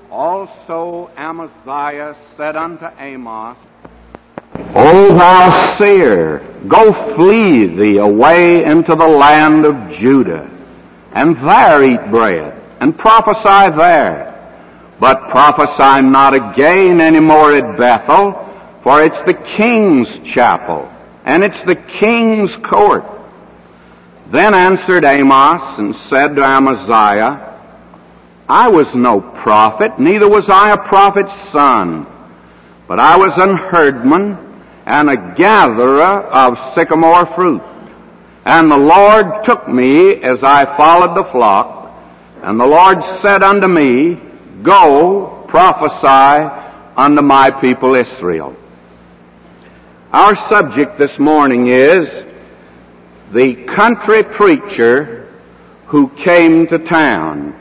Also Amaziah said unto Amos, O thou seer, go flee thee away into the land of Judah, and there eat bread, and prophesy there. But prophesy not again any more at Bethel, for it's the king's chapel, and it's the king's court. Then answered Amos and said to Amaziah, I was no prophet, neither was I a prophet's son, but I was an herdman and a gatherer of sycamore fruit. And the Lord took me as I followed the flock, and the Lord said unto me, Go, prophesy unto my people Israel. Our subject this morning is the country preacher who came to town.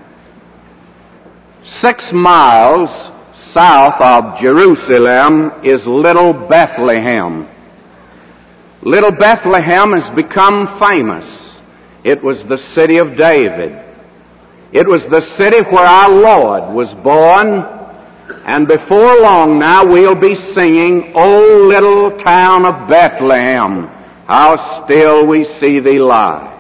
6 miles south of Jerusalem is Little Bethlehem. Little Bethlehem has become famous. It was the city of David. It was the city where our Lord was born. And before long now we'll be singing, O little town of Bethlehem, how still we see thee lie.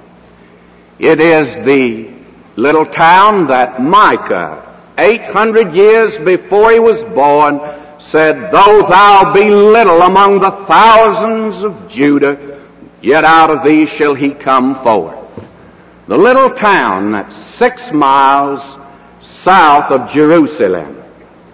It is the little town that Micah, 800 years before he was born, said, Though thou be little among the thousands of Judah, yet out of thee shall he come forth. The little town that's 6 miles south of Jerusalem.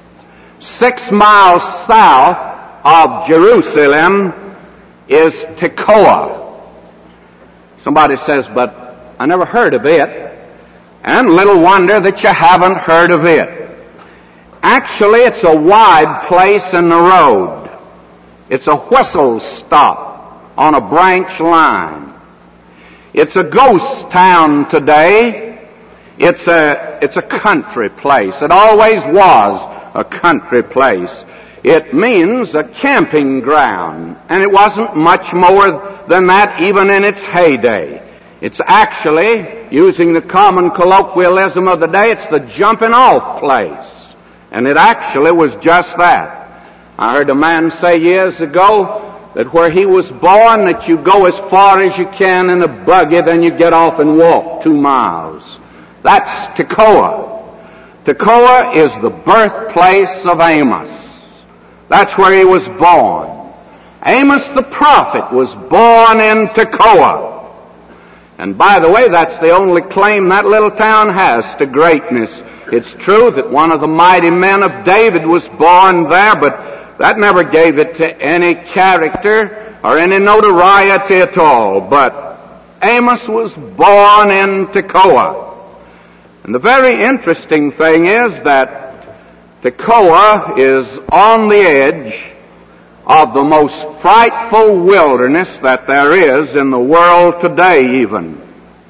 6 miles south of Jerusalem is Tekoa. Somebody says, but I never heard of it. And little wonder that you haven't heard of it. Actually, it's a wide place in the road. It's a whistle stop on a branch line. It's a ghost town today. It's a country place. It always was a country place. It means a camping ground, and it wasn't much more than that even in its heyday. It's actually, using the common colloquialism of the day, it's the jumping off place. And it actually was just that. I heard a man say years ago that where he was born, that you go as far as you can in a buggy, then you get off and walk 2 miles. That's Tekoa. Tekoa is the birthplace of Amos. That's where he was born. Amos the prophet was born in Tekoa. And by the way, that's the only claim that little town has to greatness. It's true that one of the mighty men of David was born there, but that never gave it to any character or any notoriety at all. But Amos was born in Tekoa. And the very interesting thing is that Tekoa is on the edge of the most frightful wilderness that there is in the world today even.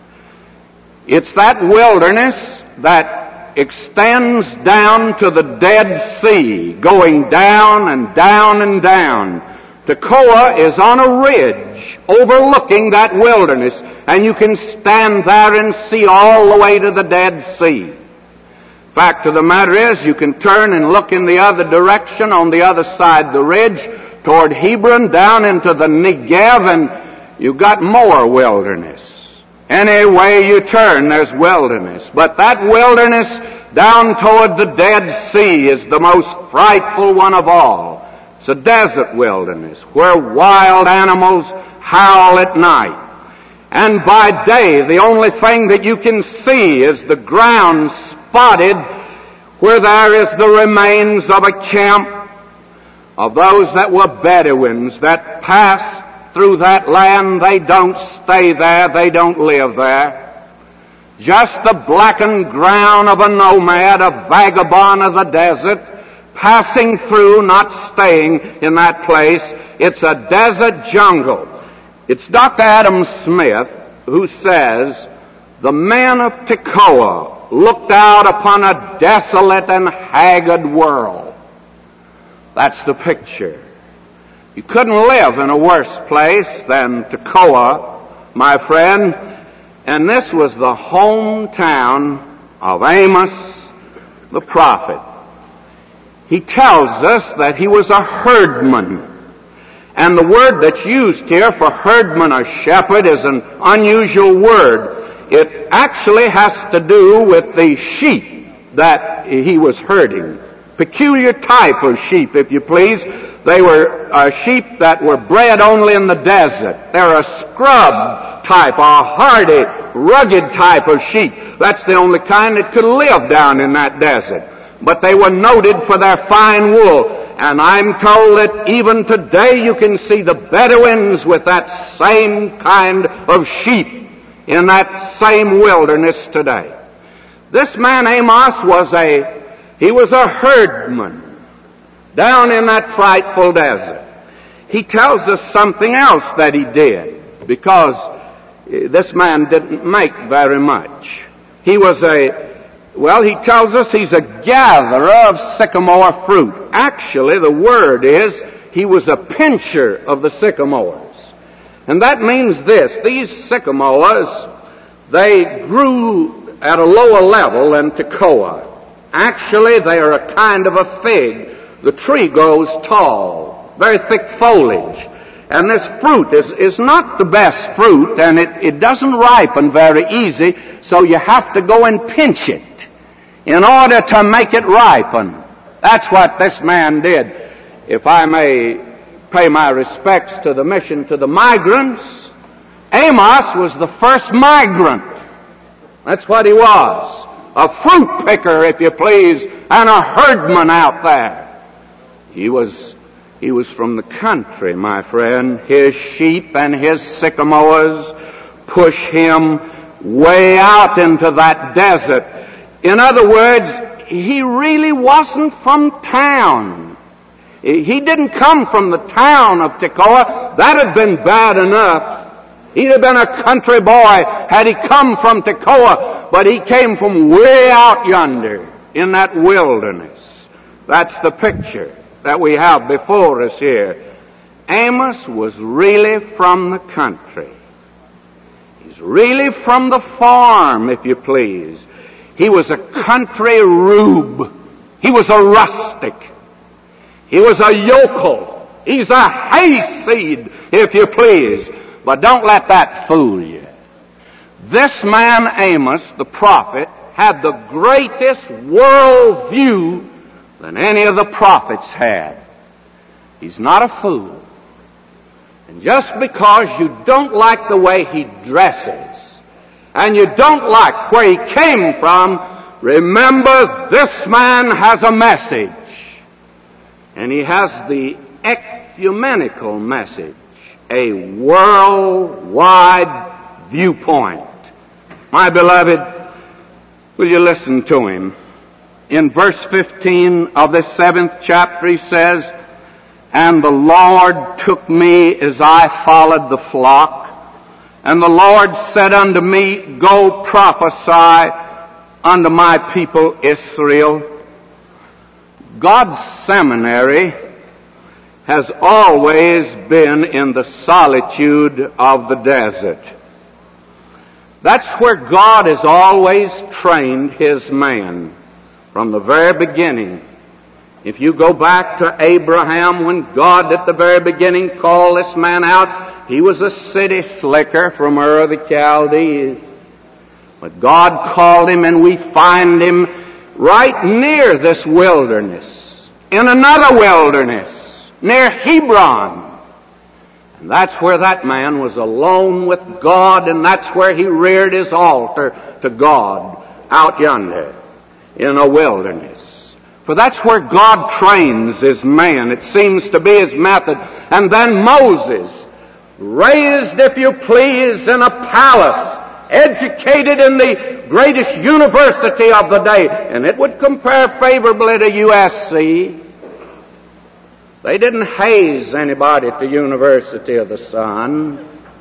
It's that wilderness that extends down to the Dead Sea, going down and down and down. Tekoa is on a ridge overlooking that wilderness, and you can stand there and see all the way to the Dead Sea. Fact of the matter is, you can turn and look in the other direction on the other side of the ridge toward Hebron down into the Negev, and you've got more wilderness. Any way you turn, there's wilderness. But that wilderness down toward the Dead Sea is the most frightful one of all. It's a desert wilderness where wild animals howl at night. And by day, the only thing that you can see is the ground spotted where there is the remains of a camp of those that were Bedouins that passed through that land. They don't stay there. They don't live there. Just the blackened ground of a nomad, a vagabond of the desert, passing through, not staying in that place. It's a desert jungle. It's Dr. Adam Smith who says, the men of Tekoa looked out upon a desolate and haggard world. That's the picture. You couldn't live in a worse place than Tekoa, my friend. And this was the hometown of Amos the prophet. He tells us that he was a herdman. And the word that's used here for herdman or shepherd is an unusual word. It actually has to do with the sheep that he was herding. Peculiar type of sheep, if you please. They were sheep that were bred only in the desert. They're a scrub type, a hardy, rugged type of sheep. That's the only kind that could live down in that desert. But they were noted for their fine wool. And I'm told that even today you can see the Bedouins with that same kind of sheep in that same wilderness today. This man Amos was a herdman down in that frightful desert. He tells us something else that he did, because this man didn't make very much. He tells us he's a gatherer of sycamore fruit. Actually, the word is he was a pincher of the sycamores. And that means this: these sycamores, they grew at a lower level than Tekoa. Actually, they are a kind of a fig. The tree grows tall, very thick foliage. And this fruit is not the best fruit, and it doesn't ripen very easy, so you have to go and pinch it in order to make it ripen. That's what this man did. If I may pay my respects to the mission to the migrants, Amos was the first migrant. That's what he was. A fruit picker, if you please, and a herdman out there. He was from the country, my friend. His sheep and his sycamores push him way out into that desert. In other words, he really wasn't from town. He didn't come from the town of Tekoa. That had been bad enough. He'd have been a country boy had he come from Tekoa, but he came from way out yonder in that wilderness. That's the picture that we have before us here. Amos was really from the country. He's really from the farm, if you please. He was a country rube. He was a rustic. He was a yokel. He's a hayseed, if you please. But don't let that fool you. This man Amos, the prophet, had the greatest world view than any of the prophets had. He's not a fool. And just because you don't like the way he dresses, and you don't like where he came from, remember this man has a message. And he has the ecumenical message, a worldwide viewpoint. My beloved, will you listen to him? In verse 15 of the 7th chapter he says, "And the Lord took me as I followed the flock, and the Lord said unto me, Go prophesy unto my people Israel." God's seminary has always been in the solitude of the desert. That's where God has always trained His man from the very beginning. If you go back to Abraham, when God at the very beginning called this man out, he was a city slicker from Ur of the Chaldees. But God called him, and we find him right near this wilderness, in another wilderness, near Hebron. And that's where that man was alone with God, and that's where he reared his altar to God, out yonder in a wilderness. For that's where God trains His man. It seems to be His method. And then Moses, raised, if you please, in a palace, educated in the greatest university of the day, and it would compare favorably to USC. They didn't haze anybody at the University of the Sun.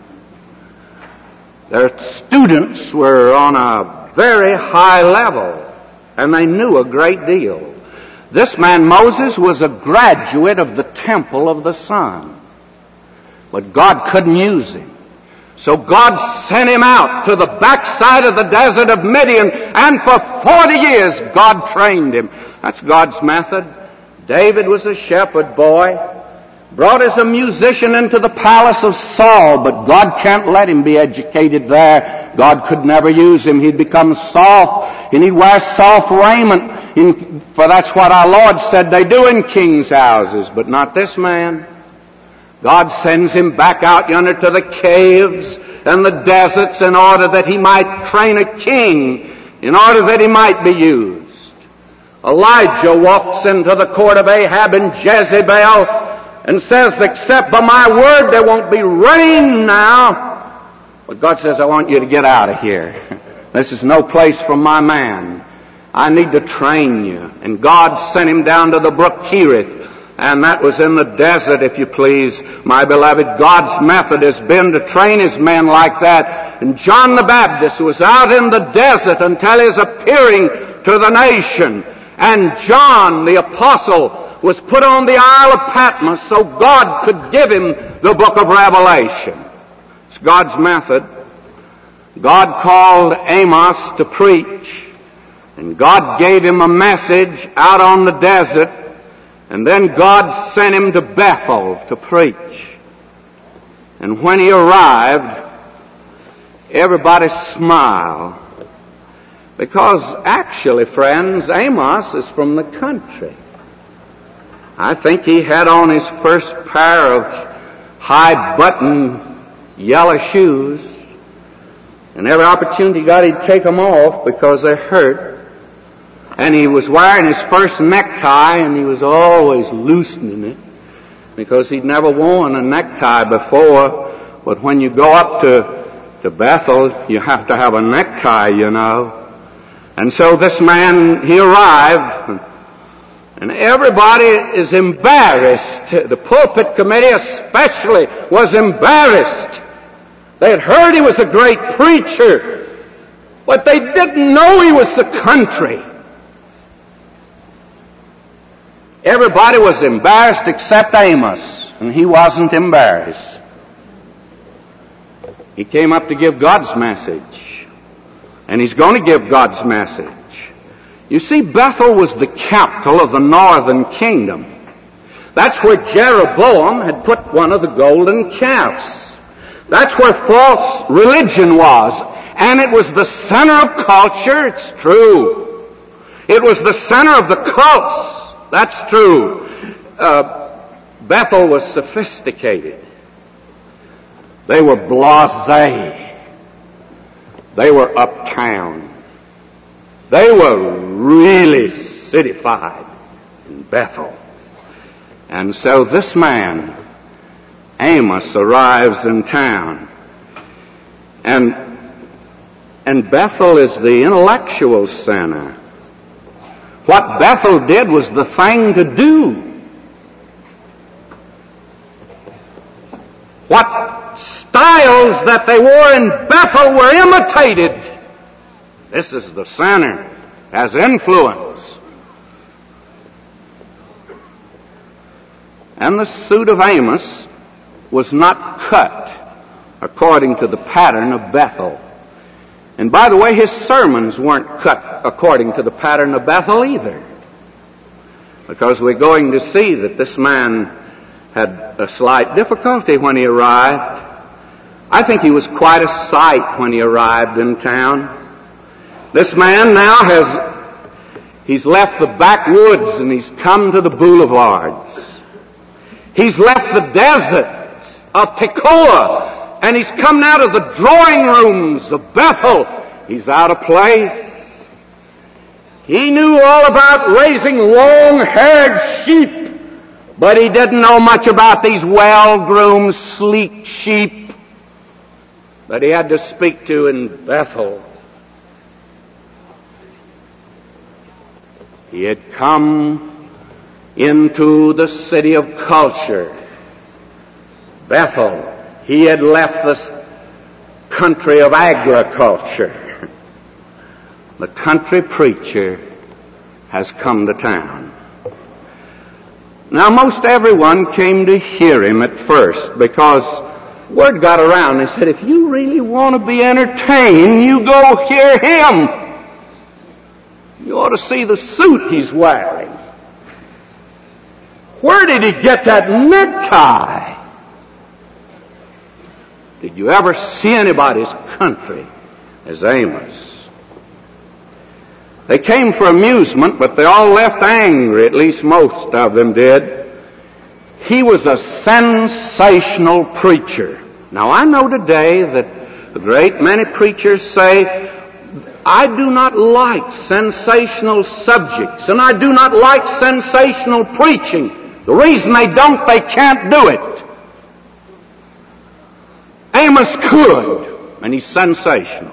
Their students were on a very high level, and they knew a great deal. This man Moses was a graduate of the Temple of the Sun, but God couldn't use him. So God sent him out to the backside of the desert of Midian, and for 40 years God trained him. That's God's method. David was a shepherd boy, brought as a musician into the palace of Saul, but God can't let him be educated there. God could never use him. He'd become soft, and he'd wear soft raiment, for that's what our Lord said they do in kings' houses, but not this man. God sends him back out yonder to the caves and the deserts in order that he might train a king, in order that he might be used. Elijah walks into the court of Ahab and Jezebel and says, except by my word there won't be rain now. But God says, I want you to get out of here. This is no place for my man. I need to train you. And God sent him down to the brook Cherith. And that was in the desert, if you please, my beloved. God's method has been to train his men like that. And John the Baptist was out in the desert until his appearing to the nation. And John the apostle was put on the Isle of Patmos so God could give him the book of Revelation. It's God's method. God called Amos to preach, and God gave him a message out on the desert. And then God sent him to Bethel to preach. And when he arrived, everybody smiled. Because actually, friends, Amos is from the country. I think he had on his first pair of high-button yellow shoes. And every opportunity he got, he'd take them off because they hurt. And he was wearing his first necktie, and he was always loosening it because he'd never worn a necktie before. But when you go up to Bethel, you have to have a necktie, you know. And so this man, he arrived, and everybody is embarrassed. The pulpit committee especially was embarrassed. They had heard he was a great preacher, but they didn't know he was the country. Everybody was embarrassed except Amos, and he wasn't embarrassed. He came up to give God's message, and he's going to give God's message. You see, Bethel was the capital of the northern kingdom. That's where Jeroboam had put one of the golden calves. That's where false religion was, and it was the center of culture. It's true. It was the center of the cults. That's true. Bethel was sophisticated. They were blasé. They were uptown. They were really cityfied in Bethel. And so this man, Amos, arrives in town. And Bethel is the intellectual center. What Bethel did was the thing to do. What styles that they wore in Bethel were imitated. This is the center, has influence. And the suit of Amos was not cut according to the pattern of Bethel. And by the way, his sermons weren't cut according to the pattern of Bethel either. Because we're going to see that this man had a slight difficulty when he arrived. I think he was quite a sight when he arrived in town. This man now he's left the backwoods and he's come to the boulevards. He's left the desert of Tekoa and he's come now to the drawing rooms of Bethel. He's out of place. He knew all about raising long-haired sheep, but he didn't know much about these well-groomed, sleek sheep that he had to speak to in Bethel. He had come into the city of culture, Bethel. He had left the country of agriculture. The country preacher has come to town. Now, most everyone came to hear him at first because word got around. They said, if you really want to be entertained, you go hear him. You ought to see the suit he's wearing. Where did he get that necktie? Did you ever see anybody's country as Amos? They came for amusement, but they all left angry, at least most of them did. He was a sensational preacher. Now I know today that a great many preachers say, I do not like sensational subjects, and I do not like sensational preaching. The reason they don't, they can't do it. Amos could, and he's sensational.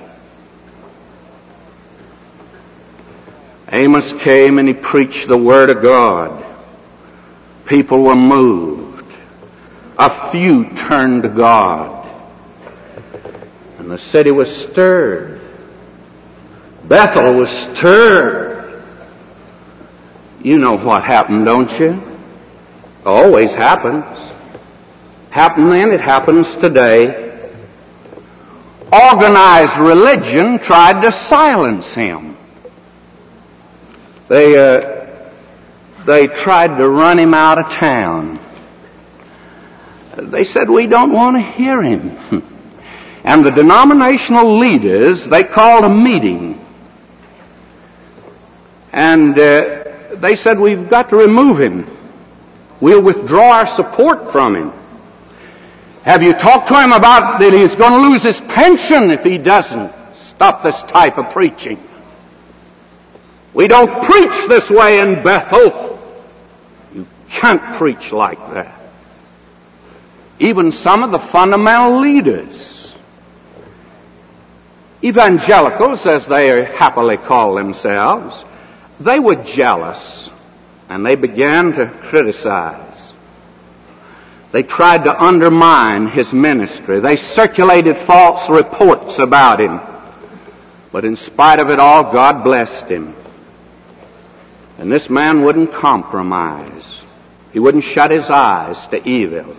Amos came and he preached the Word of God. People were moved. A few turned to God. And the city was stirred. Bethel was stirred. You know what happened, don't you? It always happens. Happened then, it happens today. Organized religion tried to silence him. They tried to run him out of town. They said, we don't want to hear him. And the denominational leaders, they called a meeting. And they said, we've got to remove him. We'll withdraw our support from him. Have you talked to him about that he's going to lose his pension if he doesn't stop this type of preaching? We don't preach this way in Bethel. You can't preach like that. Even some of the fundamental leaders, evangelicals as they happily call themselves, they were jealous and they began to criticize. They tried to undermine his ministry. They circulated false reports about him. But in spite of it all, God blessed him. And this man wouldn't compromise. He wouldn't shut his eyes to evil.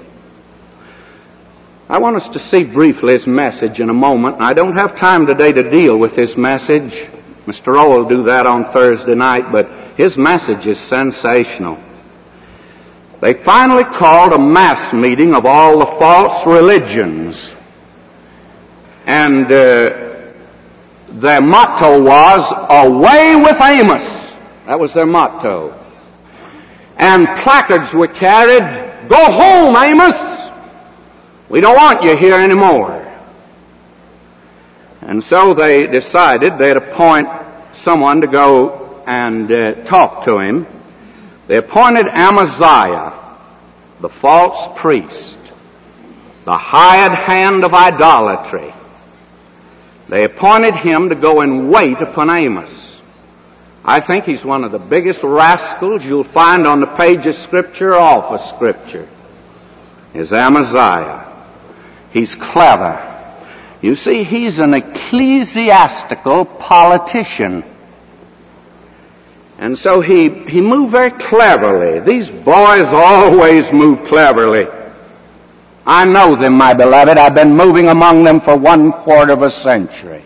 I want us to see briefly his message in a moment. I don't have time today to deal with his message. Mr. O will do that on Thursday night, but his message is sensational. They finally called a mass meeting of all the false religions. And their motto was, away with Amos. That was their motto. And placards were carried, go home, Amos. We don't want you here anymore. And so they decided they'd appoint someone to go and talk to him. They appointed Amaziah, the false priest, the hired hand of idolatry. They appointed him to go and wait upon Amos. I think he's one of the biggest rascals you'll find on the page of Scripture or off of Scripture, is Amaziah. He's clever. You see, he's an ecclesiastical politician. And so he moved very cleverly. These boys always move cleverly. I know them, my beloved. I've been moving among them for 1/4 of a century.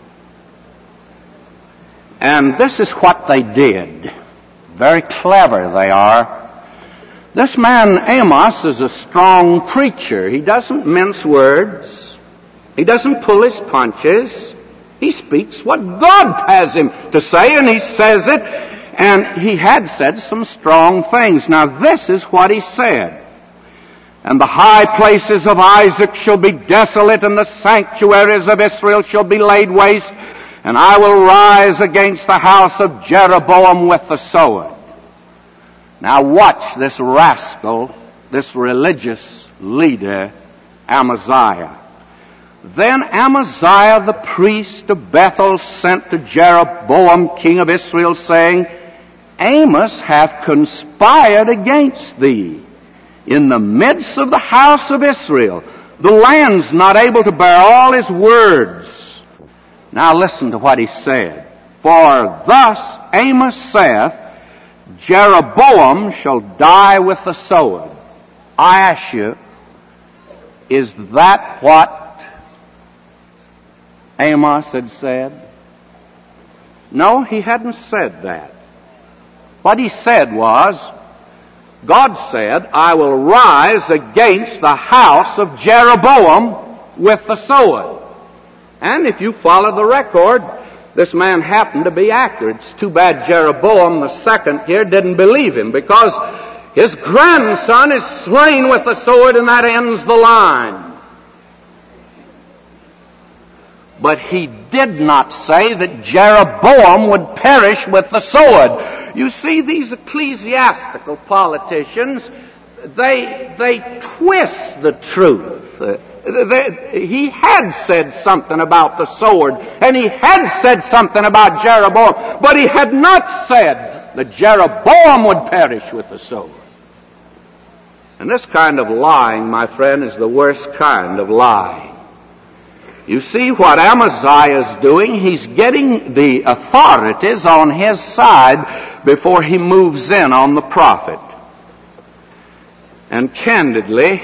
And this is what they did. Very clever they are. This man Amos is a strong preacher. He doesn't mince words. He doesn't pull his punches. He speaks what God has him to say, and he says it. And he had said some strong things. Now this is what he said. And the high places of Isaac shall be desolate, and the sanctuaries of Israel shall be laid waste. And I will rise against the house of Jeroboam with the sword. Now watch this rascal, this religious leader, Amaziah. Then Amaziah the priest of Bethel sent to Jeroboam king of Israel, saying, Amos hath conspired against thee in the midst of the house of Israel. The land's not able to bear all his words. Now listen to what he said. For thus Amos saith, Jeroboam shall die with the sword. I ask you, Is that what Amos had said? No, he hadn't said that. What he said was, God said, I will rise against the house of Jeroboam with the sword. And if you follow the record, this man happened to be accurate. It's too bad Jeroboam the second here didn't believe him, because his grandson is slain with the sword, and that ends the line. But he did not say that Jeroboam would perish with the sword. You see, these ecclesiastical politicians, they twist the truth. He had said something about the sword, and he had said something about Jeroboam, but he had not said that Jeroboam would perish with the sword. And this kind of lying, my friend, is the worst kind of lying. You see what Amaziah is doing? He's getting the authorities on his side before he moves in on the prophet. And candidly,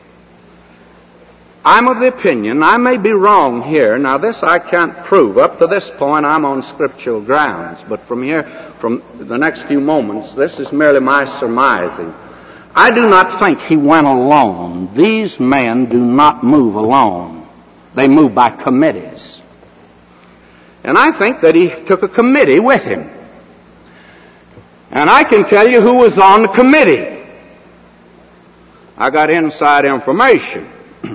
I'm of the opinion, I may be wrong here, now this I can't prove. Up to this point I'm on scriptural grounds, but from here, from the next few moments, this is merely my surmising. I do not think he went alone. These men do not move alone. They move by committees. And I think that he took a committee with him. And I can tell you who was on the committee. I got inside information.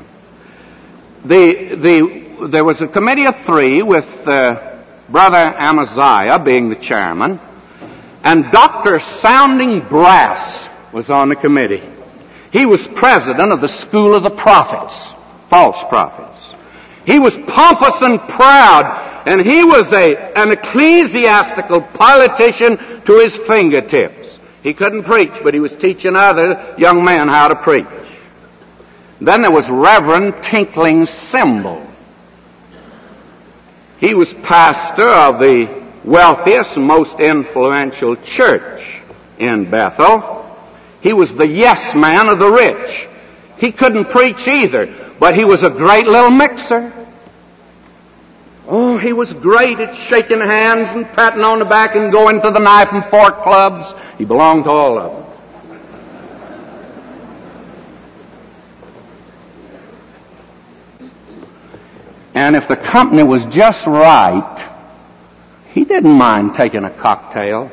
There was a committee of 3 with Brother Amaziah being the chairman, and Dr. Sounding Brass was on the committee. He was president of the School of the Prophets, false prophets. He was pompous and proud, and he was an ecclesiastical politician to his fingertips. He couldn't preach, but he was teaching other young men how to preach. Then there was Reverend Tinkling Cymbal. He was pastor of the wealthiest and most influential church in Bethel. He was the yes man of the rich. He couldn't preach either, but he was a great little mixer. Oh, he was great at shaking hands and patting on the back and going to the knife and fork clubs. He belonged to all of them. And if the company was just right, he didn't mind taking a cocktail.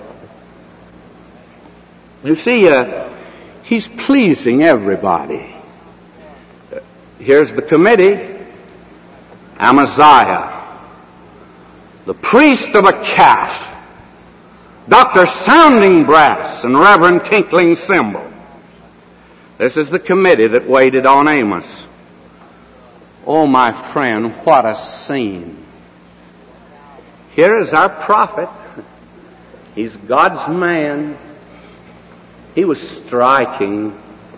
You see, he's pleasing everybody. Here's the committee. Amaziah, the priest of a calf, Dr. Sounding Brass, and Reverend Tinkling Cymbal. This is the committee that waited on Amos. Oh, my friend, what a scene. Here is our prophet. He's God's man. He was striking.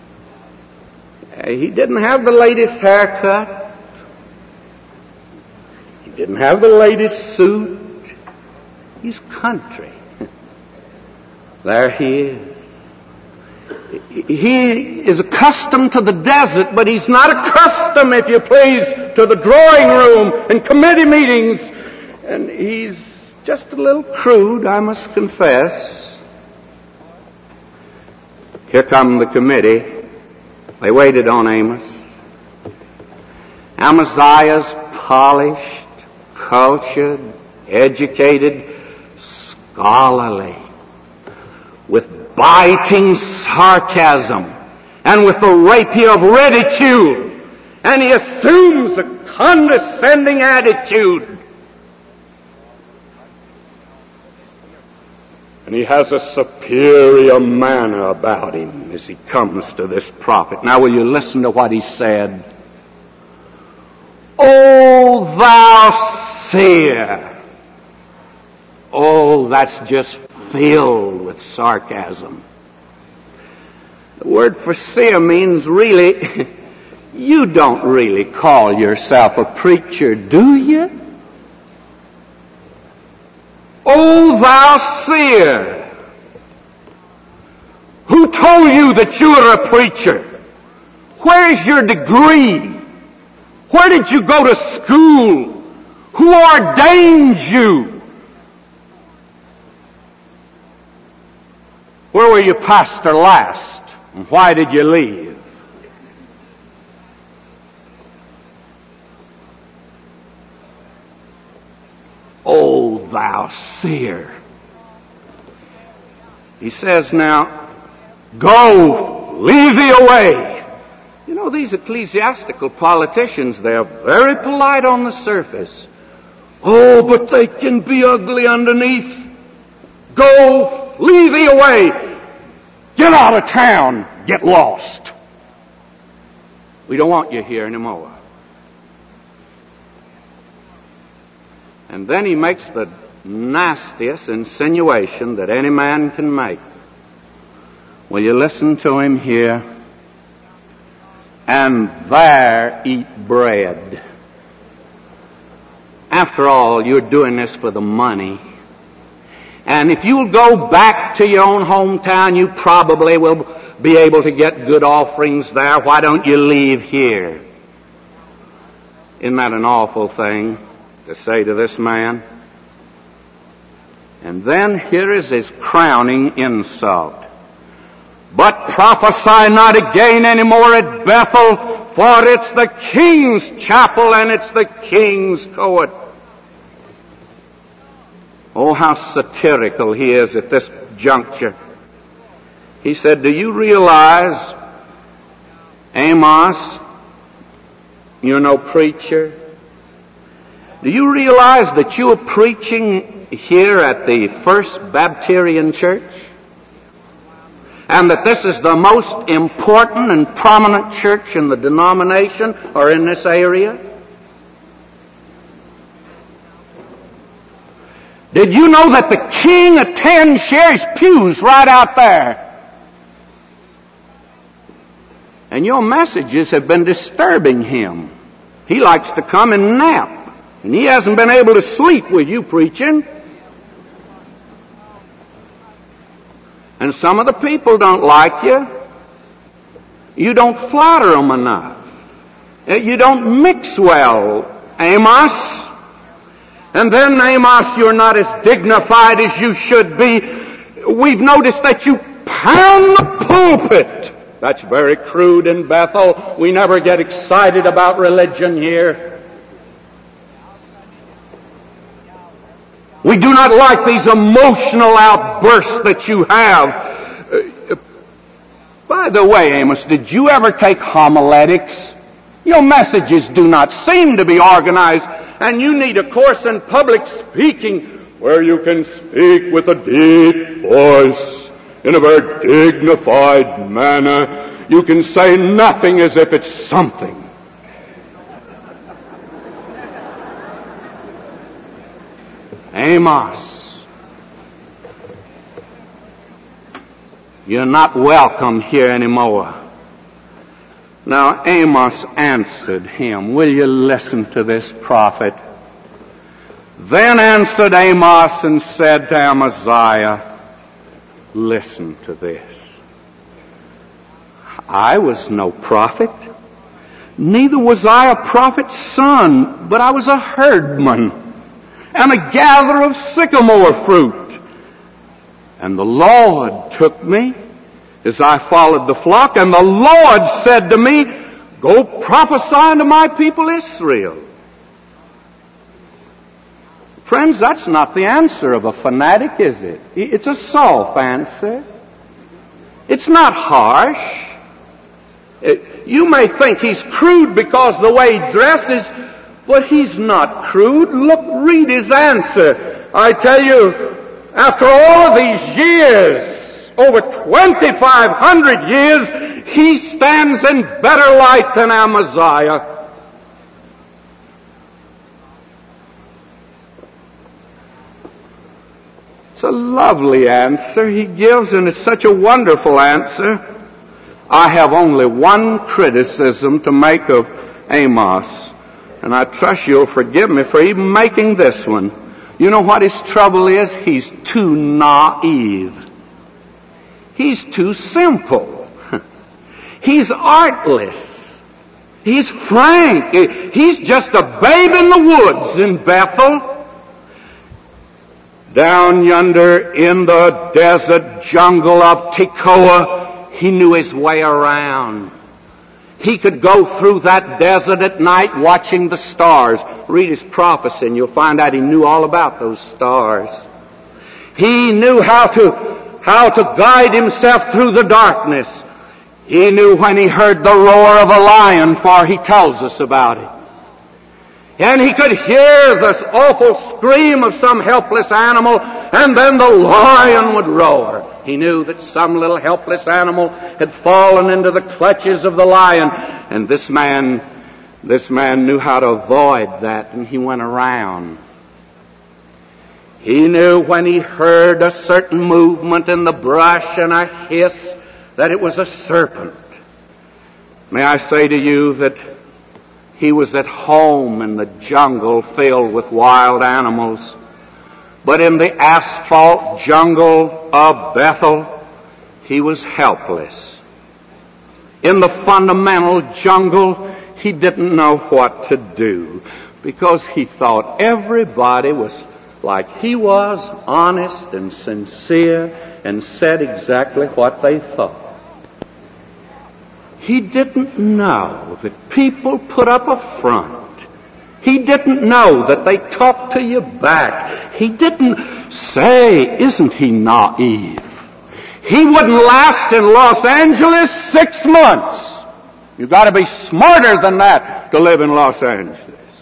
He didn't have the latest haircut. He didn't have the latest suit. He's country. There he is. He is accustomed to the desert, but he's not accustomed, if you please, to the drawing room and committee meetings. And he's just a little crude, I must confess. Here come the committee. They waited on Amos. Amaziah's polished, cultured, educated, scholarly, with biting sarcasm and with the rapier of ridicule, and he assumes a condescending attitude. And he has a superior manner about him as he comes to this prophet. Now will you listen to what he said? O thou seer! Oh, that's just filled with sarcasm. The word for seer means really, you don't really call yourself a preacher, do you? O thou seer! Who told you that you were a preacher? Where's your degree? Where did you go to school? Who ordained you? Where were you pastor last? And why did you leave? O thou seer. He says now, go, leave thee away. You know, these ecclesiastical politicians, they're very polite on the surface. Oh, but they can be ugly underneath. Go, leave thee away. Get out of town. Get lost. We don't want you here anymore. And then he makes the nastiest insinuation that any man can make. Will you listen to him here? And there eat bread. After all, you're doing this for the money. And if you'll go back to your own hometown, you probably will be able to get good offerings there. Why don't you leave here? Isn't that an awful thing to say to this man? And then here is his crowning insult. But prophesy not again anymore at Bethel, for it's the king's chapel and it's the king's court. Oh, how satirical he is at this juncture. He said, do you realize, Amos, you're no preacher? Do you realize that you are preaching here at the First Baptist Church? And that this is the most important and prominent church in the denomination or in this area? Did you know that the king attends shares pews right out there? And your messages have been disturbing him. He likes to come and nap. And he hasn't been able to sleep with you preaching. And some of the people don't like you. You don't flatter them enough. You don't mix well, Amos. And then, Amos, you're not as dignified as you should be. We've noticed that you pound the pulpit. That's very crude in Bethel. We never get excited about religion here. We do not like these emotional outbursts that you have. By the way, Amos, did you ever take homiletics? Your messages do not seem to be organized, and you need a course in public speaking where you can speak with a deep voice in a very dignified manner. You can say nothing as if it's something. Amos, you're not welcome here anymore. Now Amos answered him. Will you listen to this prophet? Then answered Amos and said to Amaziah, listen to this. I was no prophet, neither was I a prophet's son, but I was a herdman and a gatherer of sycamore fruit. And the Lord took me as I followed the flock, and the Lord said to me, go prophesy unto my people Israel. Friends, that's not the answer of a fanatic, is it? It's a soft answer. It's not harsh. You may think he's crude because the way he dresses, but he's not crude. Look, read his answer. I tell you, after all of these years, over 2,500 years, he stands in better light than Amaziah. It's a lovely answer he gives, and it's such a wonderful answer. I have only one criticism to make of Amos, and I trust you'll forgive me for even making this one. You know what his trouble is? He's too naive. He's too simple. He's artless. He's frank. He's just a babe in the woods in Bethel. Down yonder in the desert jungle of Tekoa, he knew his way around. He could go through that desert at night watching the stars. Read his prophecy and you'll find out he knew all about those stars. He knew how to guide himself through the darkness. He knew when he heard the roar of a lion, for he tells us about it. And he could hear this awful scream of some helpless animal, and then the lion would roar. He knew that some little helpless animal had fallen into the clutches of the lion, and this man knew how to avoid that, and he went around. He knew when he heard a certain movement in the brush and a hiss that it was a serpent. May I say to you that he was at home in the jungle filled with wild animals. But in the asphalt jungle of Bethel, he was helpless. In the fundamental jungle, he didn't know what to do because he thought everybody was like he was, honest and sincere, and said exactly what they thought. He didn't know that people put up a front. He didn't know that they talked to you back. He didn't say, isn't he naive? He wouldn't last in Los Angeles 6 months. You've got to be smarter than that to live in Los Angeles.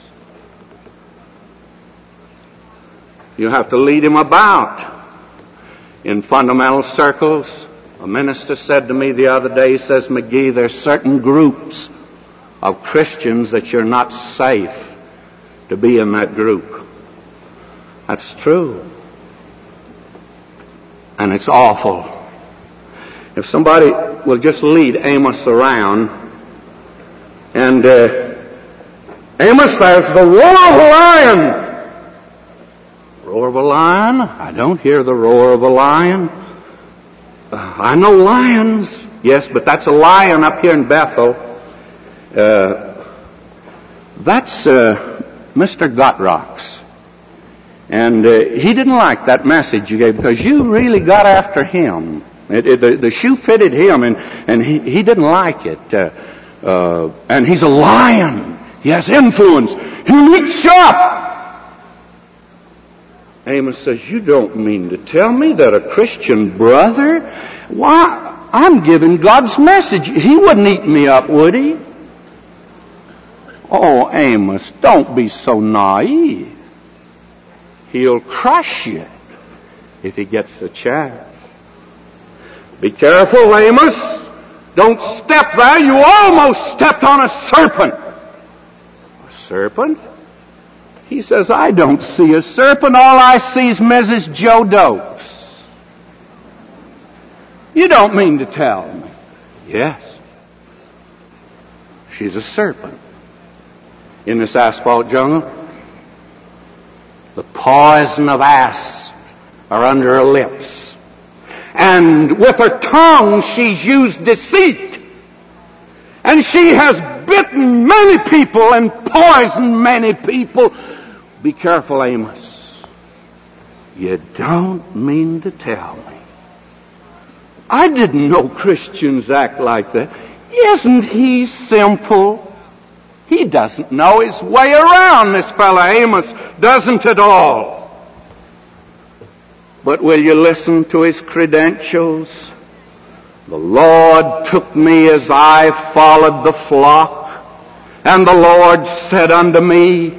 You have to lead him about. In fundamental circles, a minister said to me the other day, he says, McGee, there's certain groups of Christians that you're not safe to be in that group. That's true. And it's awful. If somebody will just lead Amos around, and Amos, there's the roar of a lion. Roar of a lion? I don't hear the roar of a lion. I know lions. Yes, but that's a lion up here in Bethel. That's Mr. Gotrox. And he didn't like that message you gave because you really got after him. The shoe fitted him, and he didn't like it. And he's a lion. He has influence. He leaks up. Amos says, you don't mean to tell me that a Christian brother? Why, I'm giving God's message. He wouldn't eat me up, would he? Oh, Amos, don't be so naive. He'll crush you if he gets the chance. Be careful, Amos. Don't step there. You almost stepped on a serpent. A serpent? He says, I don't see a serpent. All I see is Mrs. Joe Dokes. You don't mean to tell me. Yes. She's a serpent. In this asphalt jungle, the poison of asps are under her lips. And with her tongue she's used deceit. And she has bitten many people and poisoned many people. Be careful, Amos. You don't mean to tell me. I didn't know Christians act like that. Isn't he simple? He doesn't know his way around, this fellow Amos doesn't at all. But will you listen to his credentials? The Lord took me as I followed the flock, and the Lord said unto me,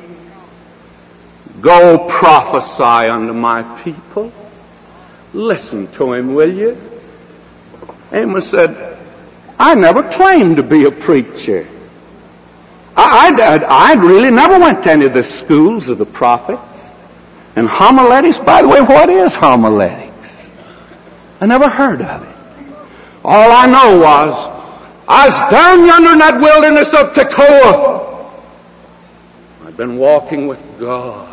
go prophesy unto my people. Listen to him, will you? Amos said, I never claimed to be a preacher. I really never went to any of the schools of the prophets. And homiletics, by the way, what is homiletics? I never heard of it. All I know was, I was down yonder in that wilderness of Tekoa. I'd been walking with God.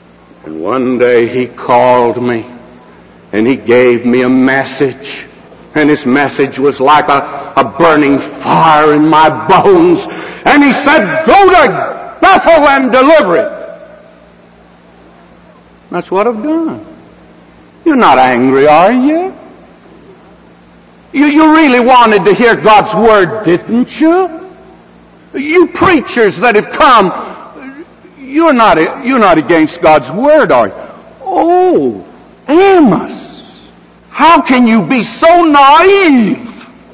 And one day He called me, and He gave me a message. And his message was like a burning fire in my bones. And he said, go to Bethel and deliver it. That's what I've done. You're not angry, are you? You really wanted to hear God's Word, didn't you? You preachers that have come, you're not against God's Word, are you? Oh, Amos, how can you be so naive?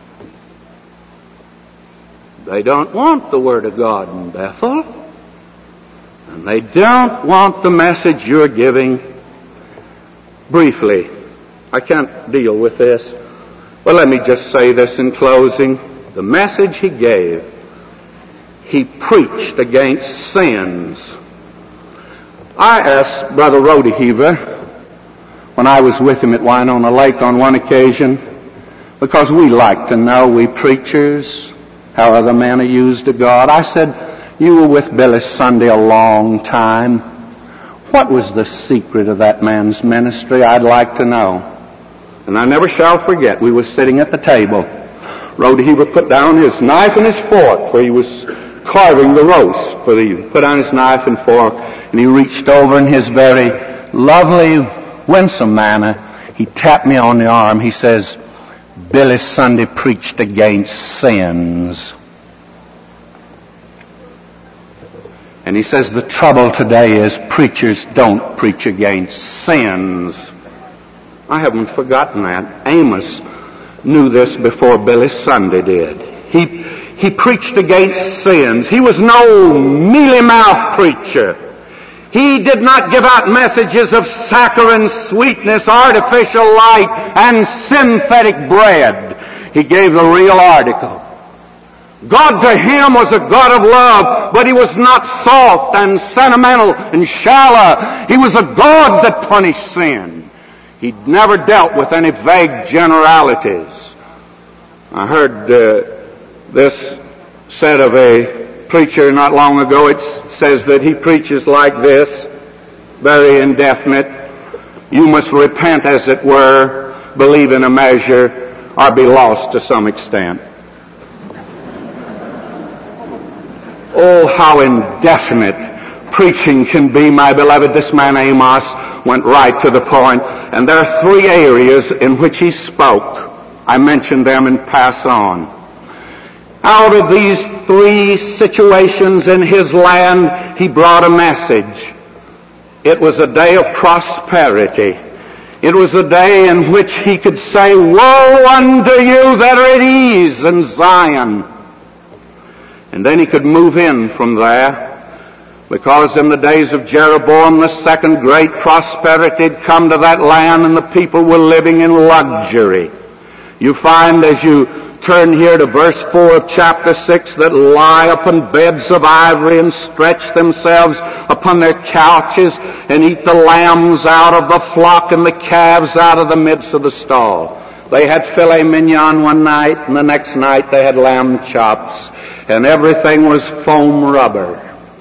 They don't want the Word of God in Bethel. And they don't want the message you're giving. Briefly, I can't deal with this, but let me just say this in closing. The message he gave, he preached against sins. I asked Brother Rodeheaver, when I was with him at Winona Lake on one occasion, because we like to know, we preachers, how other men are used of God. I said, you were with Billy Sunday a long time. What was the secret of that man's ministry? I'd like to know. And I never shall forget, we were sitting at the table. Rodeheaver put down his knife and his fork, for he was carving the roast for the evening. Put down his knife and fork, and he reached over in his very lovely, winsome manner. He tapped me on the arm. He says, Billy Sunday preached against sins. And he says the trouble today is preachers don't preach against sins. I haven't forgotten that. Amos knew this before Billy Sunday did. He preached against sins. He was no mealy-mouthed preacher. He did not give out messages of saccharine sweetness, artificial light, and synthetic bread. He gave the real article. God to him was a God of love, but he was not soft and sentimental and shallow. He was a God that punished sin. He never dealt with any vague generalities. I heard this said of a preacher not long ago. It says that he preaches like this, very indefinite. You must repent, as it were, believe in a measure, or be lost to some extent. Oh, how indefinite preaching can be, my beloved. This man Amos went right to the point. And there are three areas in which he spoke. I mentioned them and pass on. Out of these three situations in his land, he brought a message. It was a day of prosperity. It was a day in which he could say, woe unto you that are at ease in Zion. And then he could move in from there, because in the days of Jeroboam, the second great prosperity had come to that land, and the people were living in luxury. You find as you turn here to verse 4 of chapter 6 that lie upon beds of ivory and stretch themselves upon their couches and eat the lambs out of the flock and the calves out of the midst of the stall. They had filet mignon one night, and the next night they had lamb chops. And everything was foam rubber.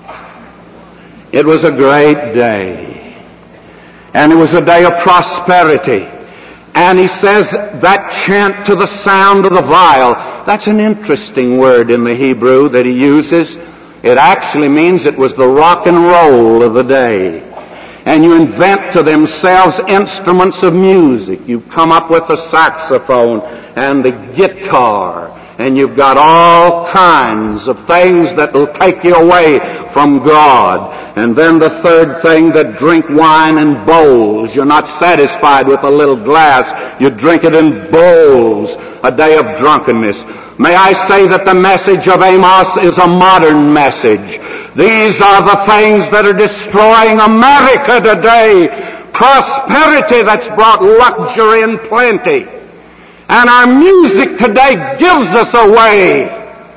It was a great day. And it was a day of prosperity. And he says that chant to the sound of the viol. That's an interesting word in the Hebrew that he uses. It actually means it was the rock and roll of the day. And you invent to themselves instruments of music. You come up with the saxophone and the guitar. And you've got all kinds of things that will take you away from God. And then the third thing, that drink wine in bowls. You're not satisfied with a little glass. You drink it in bowls. A day of drunkenness. May I say that the message of Amos is a modern message. These are the things that are destroying America today. Prosperity that's brought luxury and plenty. And our music today gives us away.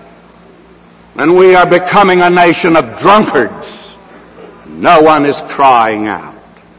And we are becoming a nation of drunkards. No one is crying out.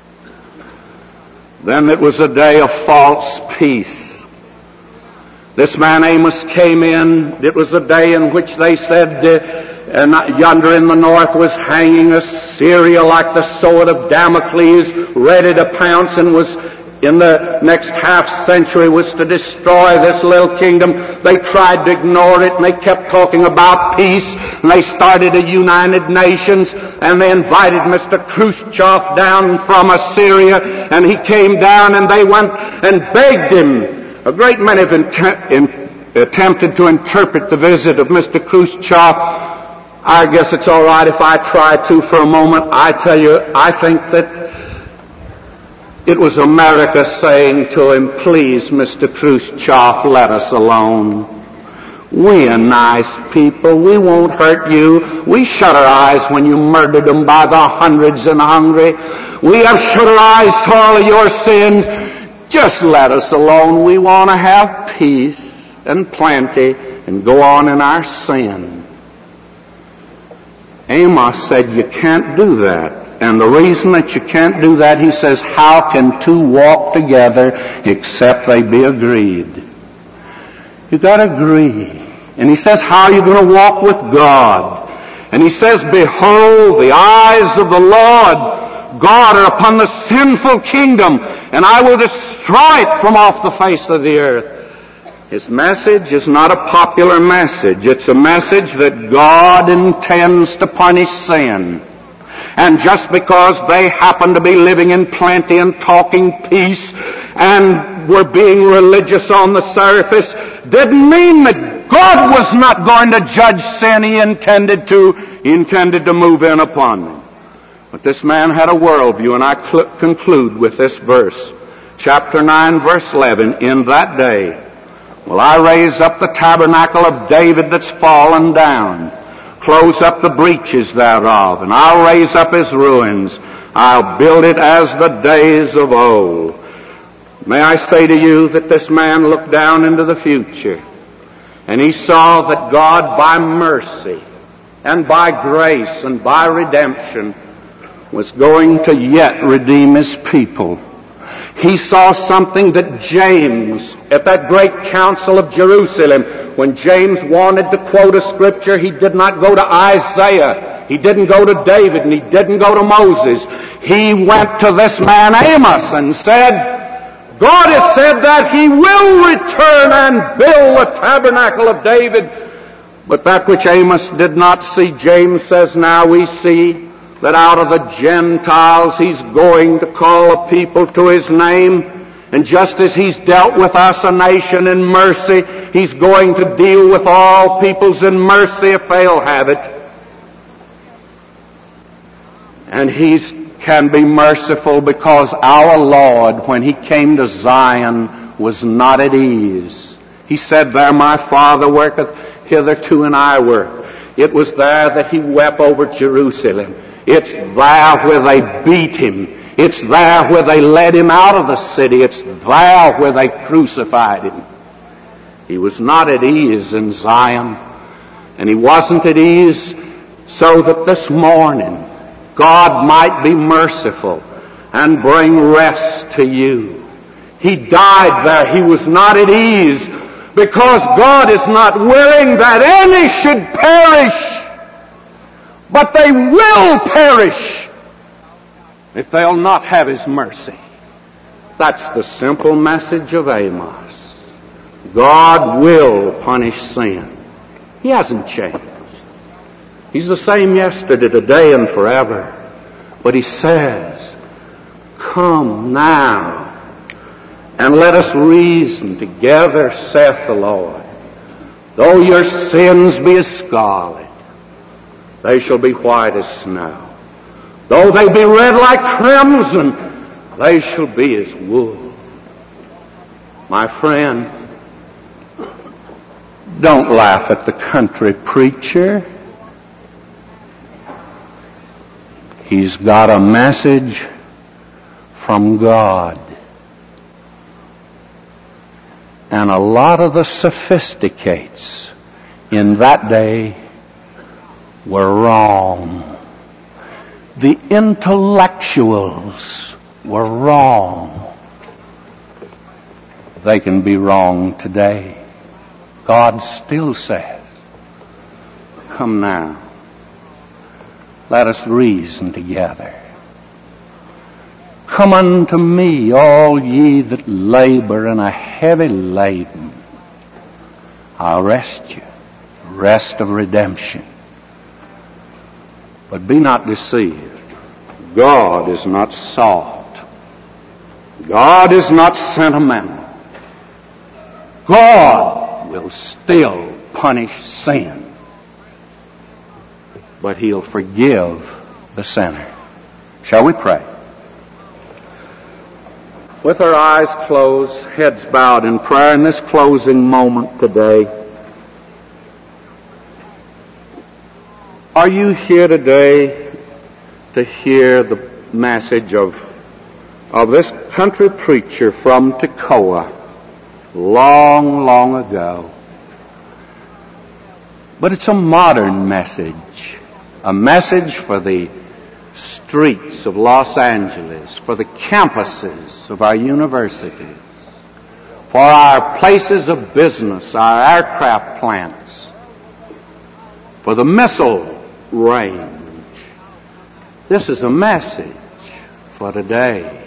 Then it was a day of false peace. This man Amos came in. It was a day in which they said, yonder in the north was hanging Assyria like the sword of Damocles, ready to pounce, and was in the next half century was to destroy this little kingdom. They tried to ignore it, and they kept talking about peace, and they started a United Nations, and they invited Mr. Khrushchev down from Assyria, and he came down, and they went and begged him. A great many have attempted to interpret the visit of Mr. Khrushchev. I guess it's all right if I try to for a moment. I tell you, I think that it was America saying to him, please, Mr. Khrushchev, let us alone. We are nice people. We won't hurt you. We shut our eyes when you murdered them by the hundreds in Hungary. We have shut our eyes to all of your sins. Just let us alone. We want to have peace and plenty and go on in our sin. Amos said, you can't do that. And the reason that you can't do that, he says, how can two walk together except they be agreed? You've got to agree. And he says, how are you going to walk with God? And he says, behold, the eyes of the Lord God are upon the sinful kingdom, and I will destroy it from off the face of the earth. His message is not a popular message. It's a message that God intends to punish sin. And just because they happen to be living in plenty and talking peace and were being religious on the surface didn't mean that God was not going to judge sin. He intended to move in upon them. But this man had a worldview, and I conclude with this verse. Chapter 9, verse 11, in that day will I raise up the tabernacle of David that's fallen down, close up the breaches thereof, and I'll raise up his ruins. I'll build it as the days of old. May I say to you that this man looked down into the future, and he saw that God, by mercy and by grace and by redemption, was going to yet redeem his people. He saw something that James, at that great council of Jerusalem, when James wanted to quote a scripture, he did not go to Isaiah, he didn't go to David, and he didn't go to Moses. He went to this man Amos and said, God has said that he will return and build the tabernacle of David. But that which Amos did not see, James says now we see, that out of the Gentiles he's going to call a people to his name. And just as he's dealt with us, a nation, in mercy, he's going to deal with all peoples in mercy if they'll have it. And he can be merciful because our Lord, when he came to Zion, was not at ease. He said, there my Father worketh hitherto, and I work. It was there that he wept over Jerusalem. It's there where they beat him. It's there where they led him out of the city. It's there where they crucified him. He was not at ease in Zion, and he wasn't at ease so that this morning God might be merciful and bring rest to you. He died there. He was not at ease because God is not willing that any should perish, but they will perish if they'll not have his mercy. That's the simple message of Amos. God will punish sin. He hasn't changed. He's the same yesterday, today, and forever. But he says, come now, and let us reason together, saith the Lord. Though your sins be as scarlet, they shall be white as snow. Though they be red like crimson, they shall be as wool. My friend, don't laugh at the country preacher. He's got a message from God. And a lot of the sophisticates in that day were wrong. The intellectuals were wrong. They can be wrong today. God still says, come now, let us reason together. Come unto me, all ye that labor and are heavy laden. I'll rest you. Rest of redemption. But be not deceived. God is not soft. God is not sentimental. God will still punish sin. But He'll forgive the sinner. Shall we pray? With our eyes closed, heads bowed in prayer in this closing moment today, are you here today to hear the message of this country preacher from Toccoa long, long ago? But it's a modern message, a message for the streets of Los Angeles, for the campuses of our universities, for our places of business, our aircraft plants, for the missile range. This is a message for today.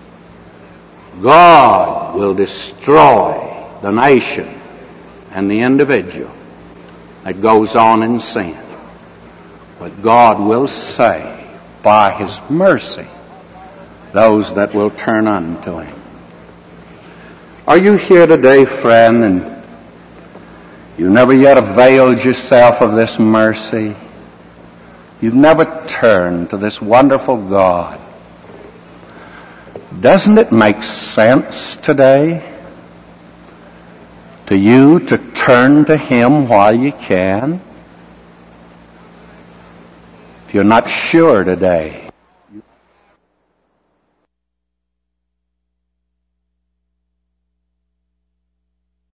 God will destroy the nation and the individual that goes on in sin. But God will save by His mercy those that will turn unto Him. Are you here today, friend, and you never yet availed yourself of this mercy? You've never turned to this wonderful God. Doesn't it make sense today to you to turn to Him while you can? If you're not sure today